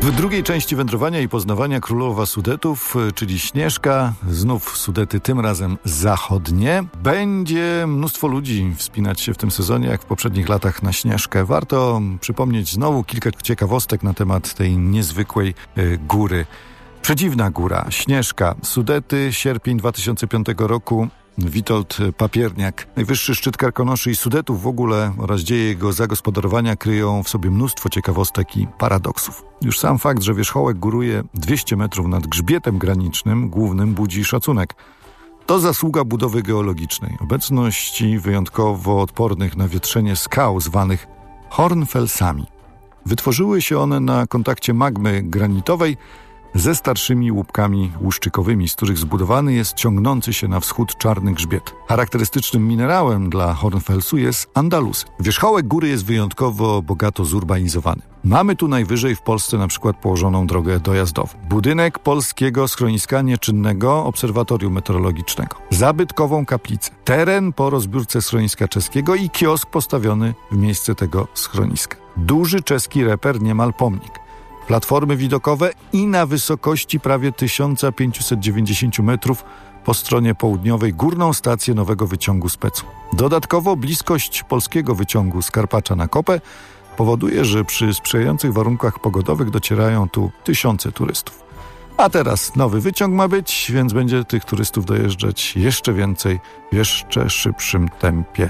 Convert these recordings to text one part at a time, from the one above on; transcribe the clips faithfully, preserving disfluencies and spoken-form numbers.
W drugiej części wędrowania i poznawania Królowa Sudetów, czyli Śnieżka, znów Sudety, tym razem zachodnie. Będzie mnóstwo ludzi wspinać się w tym sezonie, jak w poprzednich latach, na Śnieżkę. Warto przypomnieć znowu kilka ciekawostek na temat tej niezwykłej y, góry. Przedziwna góra, Śnieżka, Sudety, sierpień dwa tysiące piątego roku. Witold Papierniak. Najwyższy szczyt Karkonoszy i Sudetów w ogóle oraz dzieje jego zagospodarowania kryją w sobie mnóstwo ciekawostek i paradoksów. Już sam fakt, że wierzchołek góruje dwieście metrów nad grzbietem granicznym głównym, budzi szacunek. To zasługa budowy geologicznej, obecności wyjątkowo odpornych na wietrzenie skał zwanych hornfelsami. Wytworzyły się one na kontakcie magmy granitowej ze starszymi łupkami łuszczykowymi, z których zbudowany jest ciągnący się na wschód czarny grzbiet. Charakterystycznym minerałem dla Hornfelsu jest andalus. Wierzchołek góry jest wyjątkowo bogato zurbanizowany. Mamy tu najwyżej w Polsce na przykład położoną drogę dojazdową, budynek Polskiego Schroniska Nieczynnego Obserwatorium Meteorologicznego, zabytkową kaplicę, teren po rozbiórce schroniska czeskiego i kiosk postawiony w miejsce tego schroniska. Duży czeski reper, niemal pomnik. Platformy widokowe i na wysokości prawie tysiąc pięćset dziewięćdziesiąt metrów po stronie południowej górną stację nowego wyciągu Specu. Dodatkowo bliskość polskiego wyciągu z Karpacza na Kopę powoduje, że przy sprzyjających warunkach pogodowych docierają tu tysiące turystów. A teraz nowy wyciąg ma być, więc będzie tych turystów dojeżdżać jeszcze więcej, w jeszcze szybszym tempie.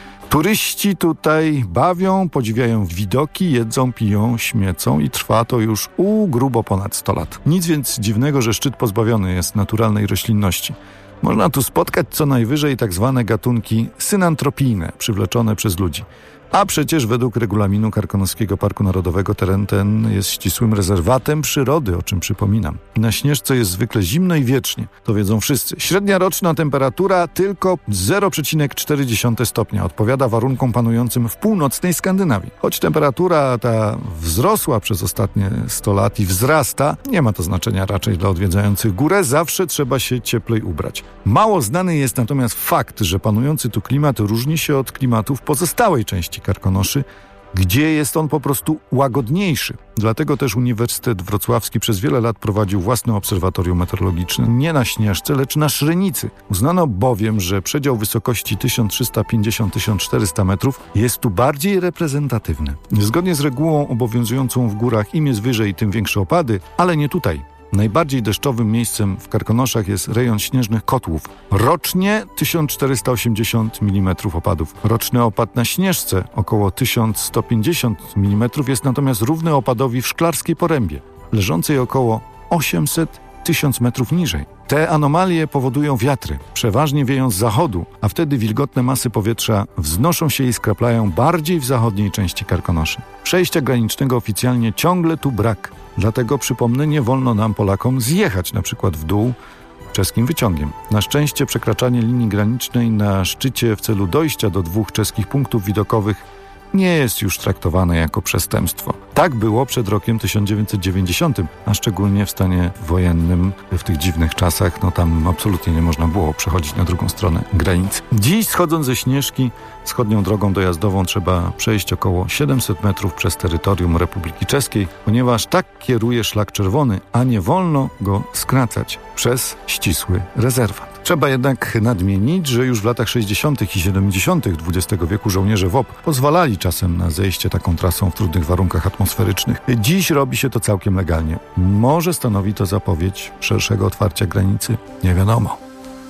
Turyści tutaj bawią, podziwiają widoki, jedzą, piją, śmiecą i trwa to już u grubo ponad sto lat. Nic więc dziwnego, że szczyt pozbawiony jest naturalnej roślinności. Można tu spotkać co najwyżej tak zwane gatunki synantropijne, przywleczone przez ludzi. A przecież według regulaminu Karkonoskiego Parku Narodowego teren ten jest ścisłym rezerwatem przyrody, o czym przypominam. Na Śnieżce jest zwykle zimno i wiecznie, to wiedzą wszyscy. Średnia roczna temperatura tylko zero przecinek cztery stopnia, odpowiada warunkom panującym w północnej Skandynawii. Choć temperatura ta wzrosła przez ostatnie sto lat i wzrasta, nie ma to znaczenia raczej dla odwiedzających górę, zawsze trzeba się cieplej ubrać. Mało znany jest natomiast fakt, że panujący tu klimat różni się od klimatu w pozostałej części Karkonoszy, gdzie jest on po prostu łagodniejszy. Dlatego też Uniwersytet Wrocławski przez wiele lat prowadził własne obserwatorium meteorologiczne nie na Śnieżce, lecz na Szrenicy. Uznano bowiem, że przedział wysokości tysiąc trzysta pięćdziesiąt do tysiąc czterystu metrów jest tu bardziej reprezentatywny. Zgodnie z regułą obowiązującą w górach, im jest wyżej, tym większe opady, ale nie tutaj. Najbardziej deszczowym miejscem w Karkonoszach jest rejon Śnieżnych Kotłów. Rocznie tysiąc czterysta osiemdziesiąt milimetrów opadów. Roczny opad na Śnieżce, około tysiąc sto pięćdziesiąt milimetrów, jest natomiast równy opadowi w Szklarskiej Porębie, leżącej około osiemset do tysiąca metrów niżej. Te anomalie powodują wiatry, przeważnie wieją z zachodu, a wtedy wilgotne masy powietrza wznoszą się i skraplają bardziej w zachodniej części Karkonoszy. Przejścia granicznego oficjalnie ciągle tu brak. Dlatego, przypomnę, nie wolno nam, Polakom, zjechać na przykład w dół czeskim wyciągiem. Na szczęście przekraczanie linii granicznej na szczycie w celu dojścia do dwóch czeskich punktów widokowych nie jest już traktowane jako przestępstwo. Tak było przed rokiem tysiąc dziewięćset dziewięćdziesiątym, a szczególnie w stanie wojennym, w tych dziwnych czasach, no tam absolutnie nie można było przechodzić na drugą stronę granicy. Dziś, schodząc ze Śnieżki, wschodnią drogą dojazdową trzeba przejść około siedemset metrów przez terytorium Republiki Czeskiej, ponieważ tak kieruje szlak czerwony, a nie wolno go skracać przez ścisły rezerwat. Trzeba jednak nadmienić, że już w latach sześćdziesiątych i siedemdziesiątych dwudziestego wieku żołnierze W O P pozwalali czasem na zejście taką trasą w trudnych warunkach atmosferycznych. Dziś robi się to całkiem legalnie. Może stanowi to zapowiedź szerszego otwarcia granicy? Nie wiadomo.